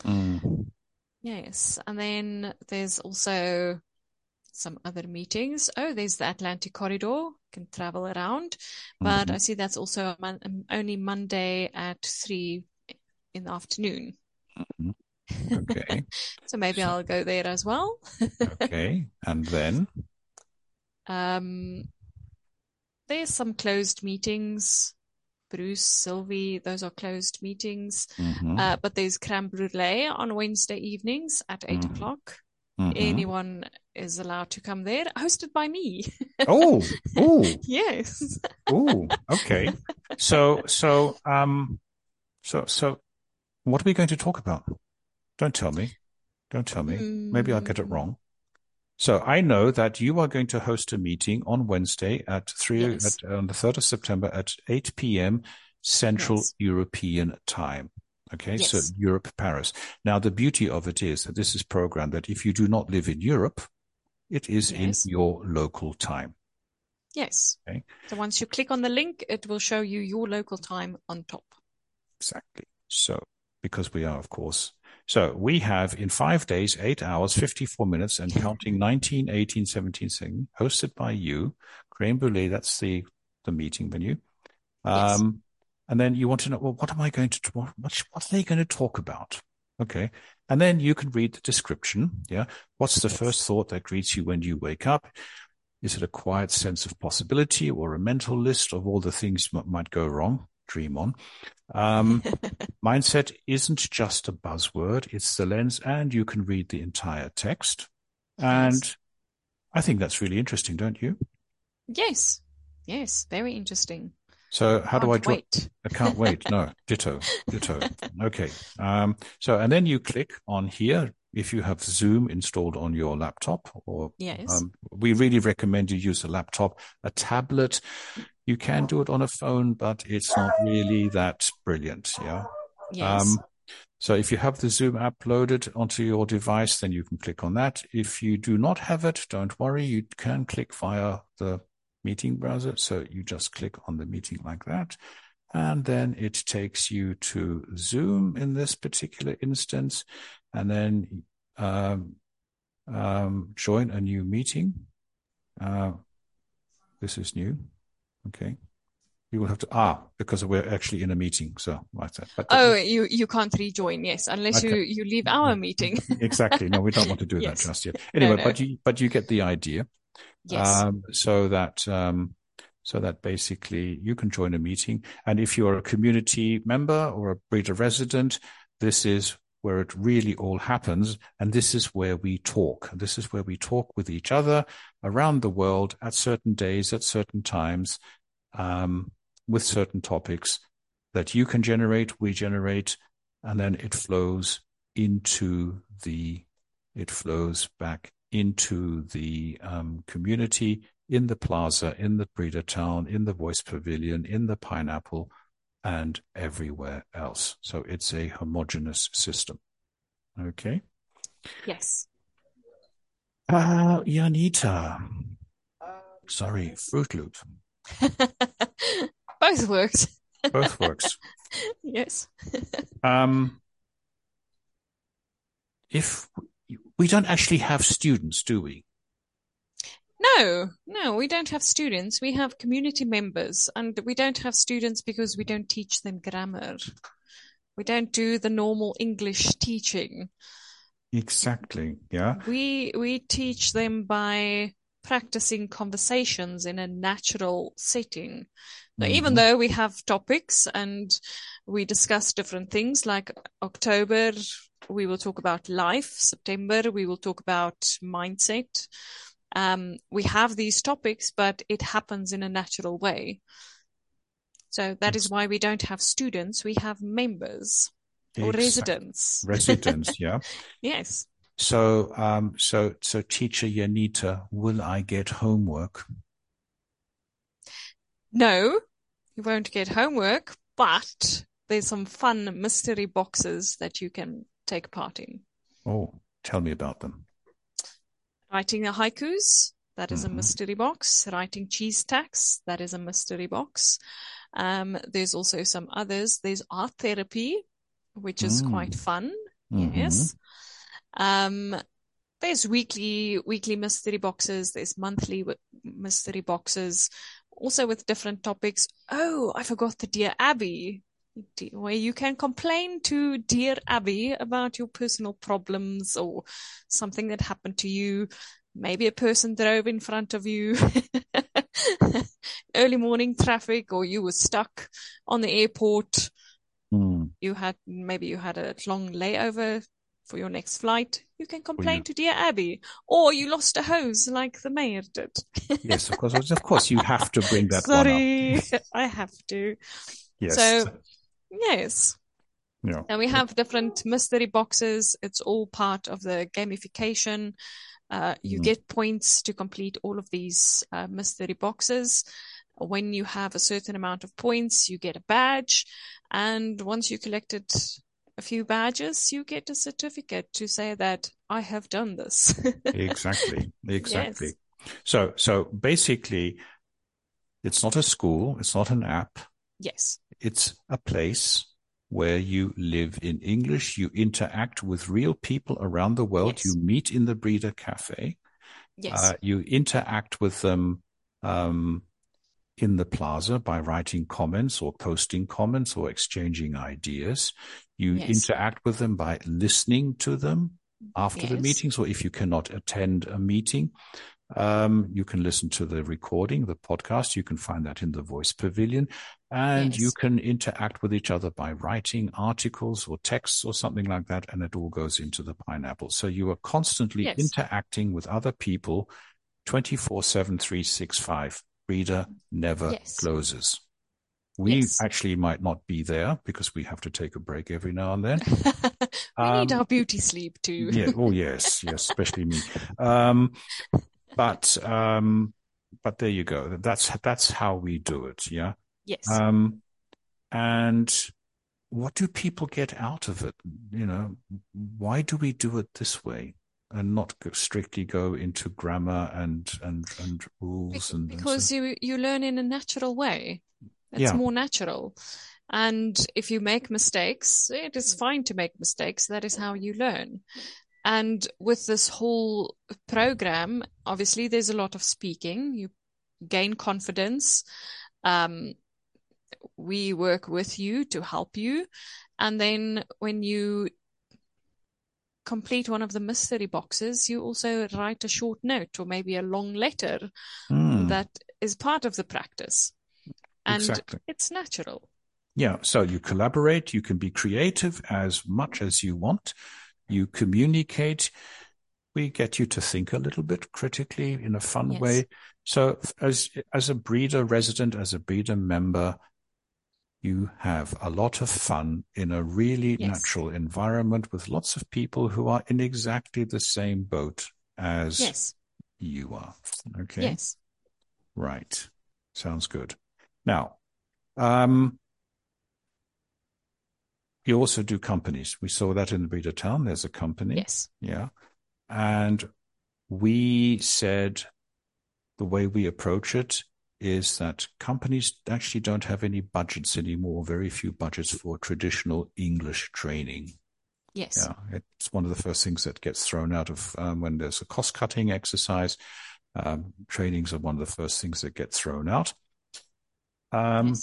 Yes. And then there's also some other meetings. Oh, there's the Atlantic Corridor. Can travel around. But I see that's also only Monday at 3 in the afternoon. Okay. So maybe I'll go there as well. Okay. And then? There's some closed meetings. Bruce, Sylvie, those are closed meetings. But there's crème brûlée on Wednesday evenings at 8 o'clock. Anyone is allowed to come there, hosted by me. Oh, Yes. Okay. So, what are we going to talk about? Don't tell me. Maybe I'll get it wrong. So I know that you are going to host a meeting on Wednesday on the 3rd of September at 8 p.m. Central European Time. Okay, so Europe, Paris. Now, the beauty of it is that this is programmed that if you do not live in Europe, it is in your local time. Yes. Okay. So once you click on the link, it will show you your local time on top. Exactly. So, because we are, of course. So we have in 5 days, 8 hours, 54 minutes and counting 19, 18, 17, hosted by you. Crème Brûlée, that's the meeting venue. And then you want to know, well, what am I going to what are they going to talk about? Okay. And then you can read the description. Yeah. What's the first thought that greets you when you wake up? Is it a quiet sense of possibility or a mental list of all the things that might go wrong? Dream on. Mindset isn't just a buzzword. It's the lens, and you can read the entire text. And I think that's really interesting, don't you? Yes. Yes. Very interesting. So how do I join? Wait. I can't wait. No, ditto. Okay. So, and then you click on here if you have Zoom installed on your laptop, or we really recommend you use a laptop, a tablet. You can do it on a phone, but it's not really that brilliant. Yeah. Yes. So if you have the Zoom app loaded onto your device, then you can click on that. If you do not have it, don't worry. You can click via the meeting browser. So you just click on the meeting like that. And then it takes you to Zoom in this particular instance. And then join a new meeting. This is new. Okay. You will have to, because we're actually in a meeting. So like that. But you can't rejoin, yes, unless you leave our meeting. Exactly. No, we don't want to do that just yet. Anyway, no. But you get the idea. Yes. So that basically you can join a meeting. And if you're a community member or a breeder resident, this is where it really all happens. And this is where we talk. This is where we talk with each other around the world at certain days, at certain times, with certain topics that you can generate, we generate, and then it flows back into the community, in the plaza, in the breeder town, in the voice pavilion, in the pineapple, and everywhere else. So it's a homogeneous system. Okay. Yes. Janita. Sorry, Fruit Loop. Both works. Both works. Yes. If we don't actually have students, do we? No, we don't have students. We have community members, and we don't have students because we don't teach them grammar. We don't do the normal English teaching. Exactly. Yeah. We teach them by practicing conversations in a natural setting. Now, even though we have topics and we discuss different things, like October, we will talk about life. September, we will talk about mindset. We have these topics, but it happens in a natural way. So that is why we don't have students. We have members or residents. Residents, yeah. Yes. So teacher Janita, will I get homework? No, you won't get homework, but there's some fun mystery boxes that you can take part in. Oh, tell me about them. Writing the haikus, that is a mystery box. Writing cheese tacks, that is a mystery box. There's also some others. There's art therapy, which is quite fun. Yes. There's weekly mystery boxes. There's monthly mystery boxes, also with different topics. Oh, I forgot the Dear Abby, where you can complain to Dear Abby about your personal problems or something that happened to you. Maybe a person drove in front of you, early morning traffic, or you were stuck on the airport. You had a long layover for your next flight, you can complain to Dear Abby, or you lost a hose like the mayor did. Yes, of course, you have to bring that Sorry, one up. I have to. Yes. So, yes. Yeah. And we have different mystery boxes. It's all part of the gamification. You get points to complete all of these mystery boxes. When you have a certain amount of points, you get a badge. And once you collected a few badges, you get a certificate to say that I have done this. Exactly. Yes. So basically, it's not a school. It's not an app. Yes. It's a place where you live in English. You interact with real people around the world. Yes. You meet in the Breeder Cafe. Yes. You interact with them in the plaza by writing comments or posting comments or exchanging ideas. You interact with them by listening to them after the meetings, or if you cannot attend a meeting, you can listen to the recording, the podcast. You can find that in the Voice Pavilion, and you can interact with each other by writing articles or texts or something like that, and it all goes into the Pineapple. So you are constantly interacting with other people 24/7, 365. Breeder never closes. We actually might not be there because we have to take a break every now and then. We need our beauty sleep too. Yeah. Oh, yes, especially me. But there you go. That's how we do it. Yeah. Yes. And what do people get out of it? Why do we do it this way and not strictly go into grammar and rules? Because you learn in a natural way. It's more natural. And if you make mistakes, it is fine to make mistakes. That is how you learn. And with this whole program, obviously there's a lot of speaking. You gain confidence. We work with you to help you. And then when you complete one of the mystery boxes, you also write a short note or maybe a long letter that is part of the practice. And it's natural. Yeah. So you collaborate, you can be creative as much as you want. You communicate. We get you to think a little bit critically in a fun way. So as a Breeder resident, as a Breeder member, you have a lot of fun in a really natural environment with lots of people who are in exactly the same boat as you are. Okay. Yes. Right. Sounds good. Now, you also do companies. We saw that in the Breeder Town. There's a company. Yes. Yeah. And we said the way we approach it is that companies actually don't have any budgets anymore, very few budgets for traditional English training. Yes. Yeah. It's one of the first things that gets thrown out of when there's a cost-cutting exercise. Trainings are one of the first things that get thrown out. And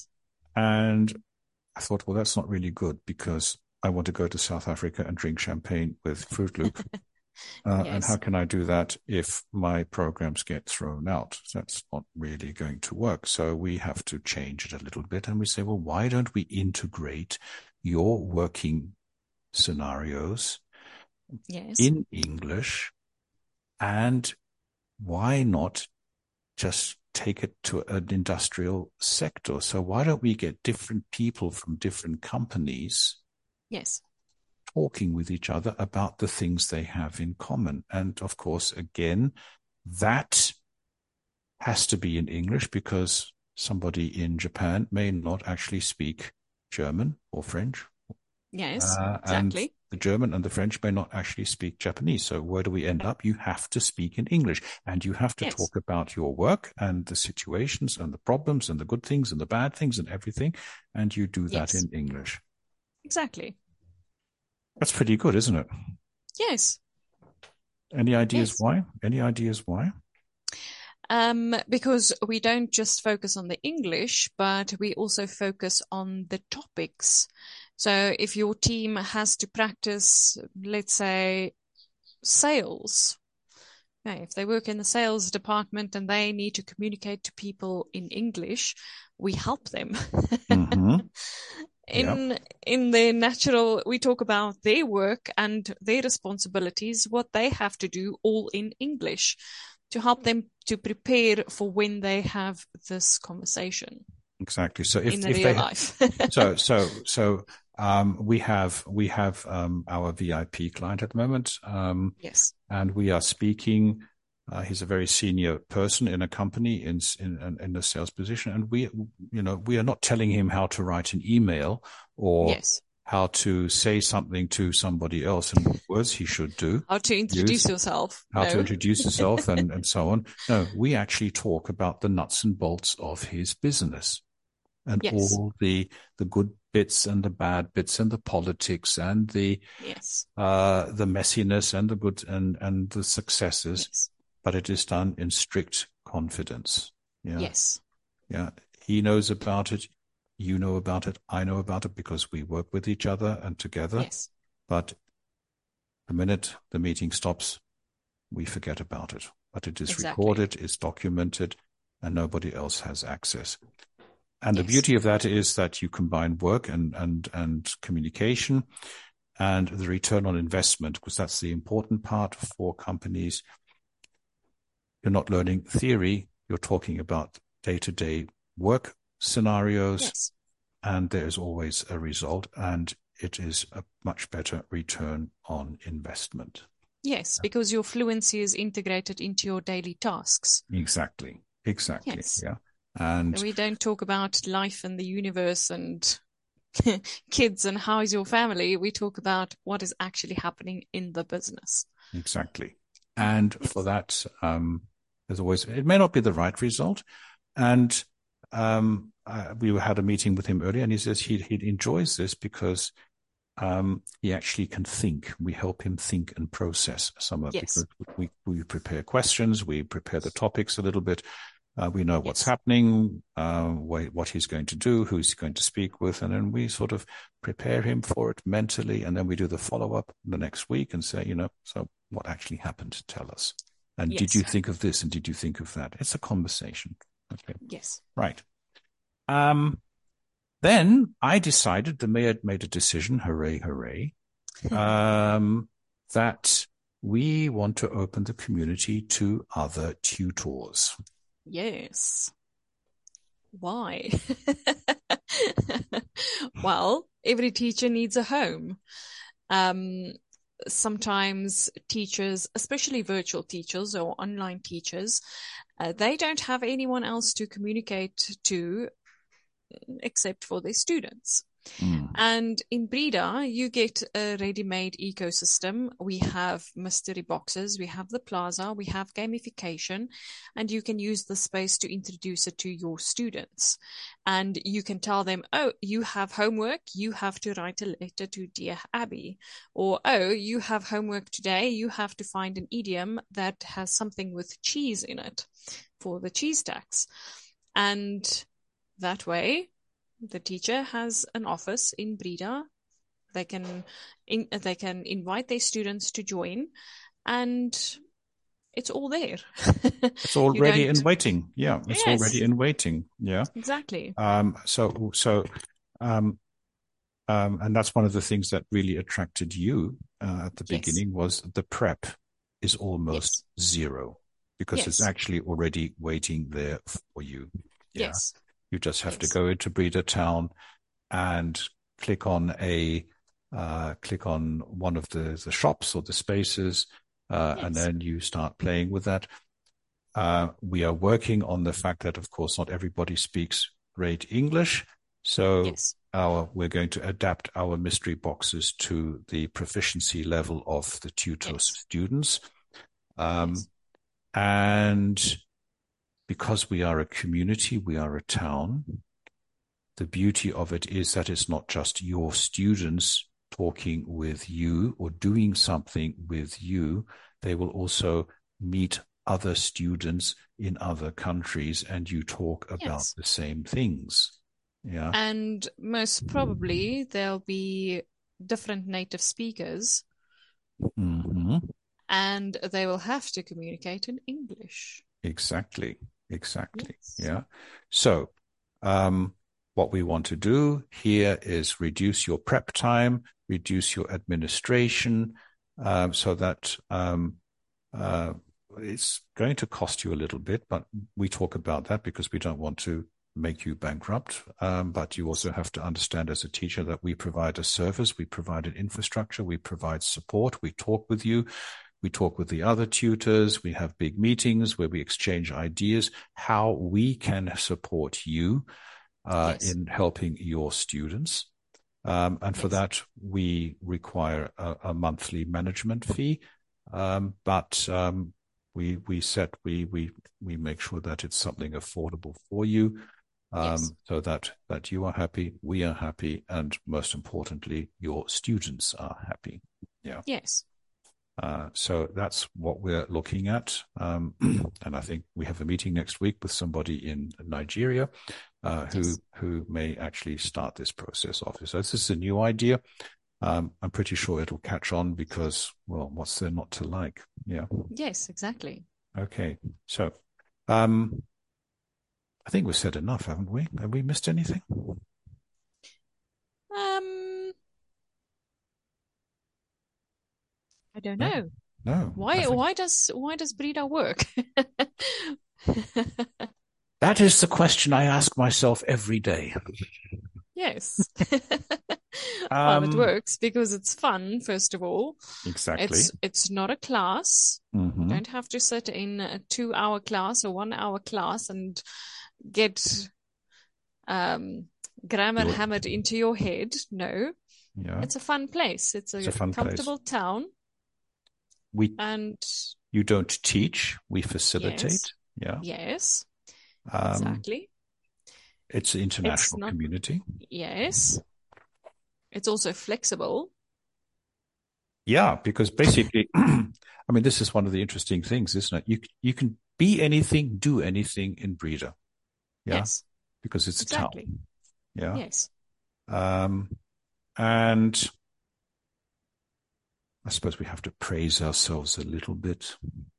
I thought, well, that's not really good because I want to go to South Africa and drink champagne with Fruit Loop. And how can I do that if my programs get thrown out? That's not really going to work. So we have to change it a little bit. And we say, well, why don't we integrate your working scenarios in English? And why not just take it to an industrial sector? So why don't we get different people from different companies talking with each other about the things they have in common? And of course, again, that has to be in English because somebody in Japan may not actually speak German or French. Yes, exactly. And the German and the French may not actually speak Japanese. So where do we end up? You have to speak in English and you have to talk about your work and the situations and the problems and the good things and the bad things and everything. And you do that in English. Exactly. That's pretty good, isn't it? Yes. Any ideas why? Any ideas why? Because we don't just focus on the English, but we also focus on the topics. So if your team has to practice, let's say, sales, if they work in the sales department and they need to communicate to people in English, we help them. in their natural, we talk about their work and their responsibilities, what they have to do, all in English, to help them to prepare for when they have this conversation. Exactly. So in real life. We have our VIP client at the moment. Yes. And we are speaking. He's a very senior person in a company in a sales position, and we are not telling him how to write an email or how to say something to somebody else and what words he should do. How to introduce yourself. How to introduce yourself and so on. No, we actually talk about the nuts and bolts of his business and all the good bits and the bad bits and the politics and the messiness and the good and the successes. Yes. But it is done in strict confidence. Yeah. Yes. Yeah. He knows about it. You know about it. I know about it because we work with each other and together. Yes. But the minute the meeting stops, we forget about it. But it is recorded, it's documented, and nobody else has access. And the beauty of that is that you combine work and communication and the return on investment, because that's the important part for companies. You're not learning theory. You're talking about day-to-day work scenarios, and there is always a result, and it is a much better return on investment. Yes, because your fluency is integrated into your daily tasks. Exactly. Yes. Yeah. And we don't talk about life and the universe and kids and how is your family. We talk about what is actually happening in the business. Exactly. And for that, there's always, it may not be the right result. And we had a meeting with him earlier, and he says he enjoys this because he actually can think. We help him think and process some of it. Because we prepare questions, we prepare the topics a little bit. We know what's happening, what he's going to do, who he's going to speak with, and then we sort of prepare him for it mentally, and then we do the follow-up the next week and say, so what actually happened? Tell us. And did you think of this? And did you think of that? It's a conversation. Okay. Yes. Right. Then I decided, the mayor made a decision, hooray, that we want to open the community to other tutors. Yes. Why? Well, every teacher needs a home. Sometimes teachers, especially virtual teachers or online teachers, they don't have anyone else to communicate to except for their students. And in Breda, you get a ready-made ecosystem. We have mystery boxes, we have the plaza, we have gamification, and you can use the space to introduce it to your students. And you can tell them, oh, you have homework, you have to write a letter to Dear Abby. Or, oh, you have homework today, you have to find an idiom that has something with cheese in it for the cheese tax. And that way, the teacher has an office in Breda. They can invite their students to join, and it's all there. It's already in waiting. Yeah, it's already in waiting. Yeah, exactly. And that's one of the things that really attracted you at the beginning was the prep is almost zero because it's actually already waiting there for you. Yeah. Yes. You just have to go into Breda Town and click on one of the shops or the spaces, and then you start playing with that. We are working on the fact that, of course, not everybody speaks great English. So we're going to adapt our mystery boxes to the proficiency level of the tutor's students. And because we are a community, we are a town, the beauty of it is that it's not just your students talking with you or doing something with you. They will also meet other students in other countries and you talk about the same things. Yeah. And most probably there'll be different native speakers and they will have to communicate in English. Exactly. Yes. Yeah. So, what we want to do here is reduce your prep time, reduce your administration, so that it's going to cost you a little bit, but we talk about that because we don't want to make you bankrupt. But you also have to understand as a teacher that we provide a service, we provide an infrastructure, we provide support, we talk with you, we talk with the other tutors, we have big meetings where we exchange ideas, how we can support you in helping your students. And for that, we require a monthly management fee. But we make sure that it's something affordable for you, so that you are happy, we are happy, and most importantly, your students are happy. Yeah. Yes. So that's what we're looking at. And I think we have a meeting next week with somebody in Nigeria who may actually start this process off. So this is a new idea. I'm pretty sure it'll catch on because, well, what's there not to like? Yeah. Yes, exactly. Okay. So I think we've said enough, haven't we? Have we missed anything? I don't know. No. Why does Breda work? That is the question I ask myself every day. Yes. Well, it works because it's fun, first of all. Exactly. It's not a class. Mm-hmm. You don't have to sit in a 2-hour class or 1-hour class and get grammar hammered into your head. No. Yeah. It's a fun place. It's a comfortable town. You don't teach, we facilitate. Yes. Yeah. Yes. Exactly. It's an international community. Yes. It's also flexible. Yeah, because basically, I mean, this is one of the interesting things, isn't it? You can be anything, do anything in Breda. Yeah? Yes. Because it's a town. Yeah. Yes. And I suppose we have to praise ourselves a little bit.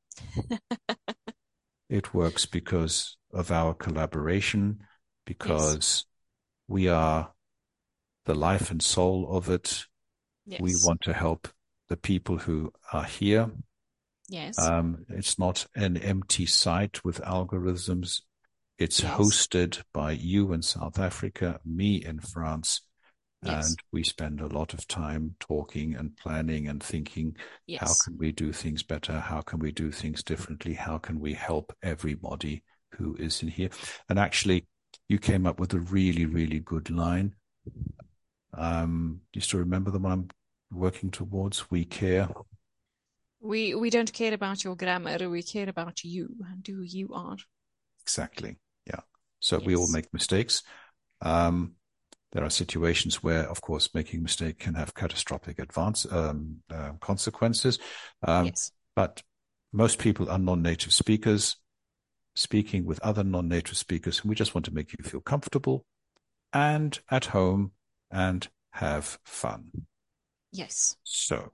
It works because of our collaboration, because we are the life and soul of it. Yes. We want to help the people who are here. Yes. It's not an empty site with algorithms. It's hosted by you in South Africa, me in France. And we spend a lot of time talking and planning and thinking, how can we do things better? How can we do things differently? How can we help everybody who is in here? And actually, you came up with a really, really good line. Do you still remember the one I'm working towards? We care. We don't care about your grammar. We care about you and who you are. Exactly. Yeah. So we all make mistakes. There are situations where, of course, making a mistake can have catastrophic consequences. But most people are non-native speakers speaking with other non-native speakers, and we just want to make you feel comfortable and at home and have fun. Yes. So,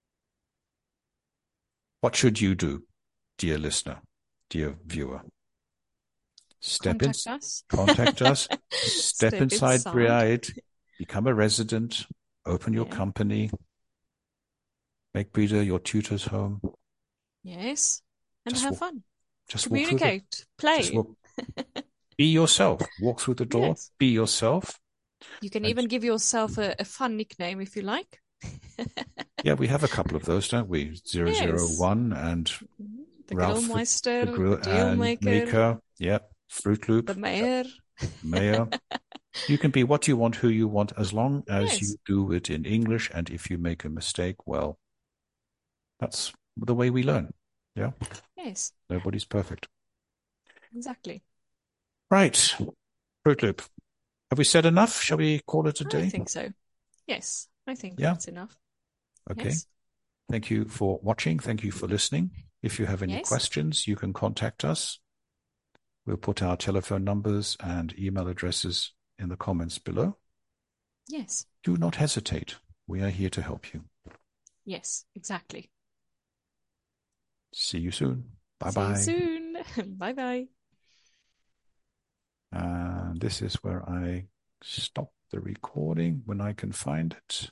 what should you do, dear listener, dear viewer? Contact us. Step inside Breda, become a resident, open your company, make Breda your tutor's home. Yes, and just have fun. Just communicate, play. Be yourself. Walk through the door. Yes. Be yourself. You can even give yourself a fun nickname if you like. Yeah, we have a couple of those, don't we? 001 and the Ralph, Grillmeister, the Deal Maker. Yeah. Fruit Loop. The Mayor. You can be what you want, who you want, as long as you do it in English. And if you make a mistake, well, that's the way we learn. Yeah. Yes. Nobody's perfect. Exactly. Right. Fruit Loop. Have we said enough? Shall we call it a day? I think so. Yes. I think that's enough. Okay. Yes. Thank you for watching. Thank you for listening. If you have any questions, you can contact us. We'll put our telephone numbers and email addresses in the comments below. Yes. Do not hesitate. We are here to help you. Yes, exactly. See you soon. Bye-bye. See you soon. Bye-bye. And this is where I stop the recording when I can find it.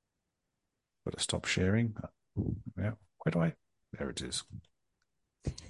Got to stop sharing. Yeah, where do I? There it is.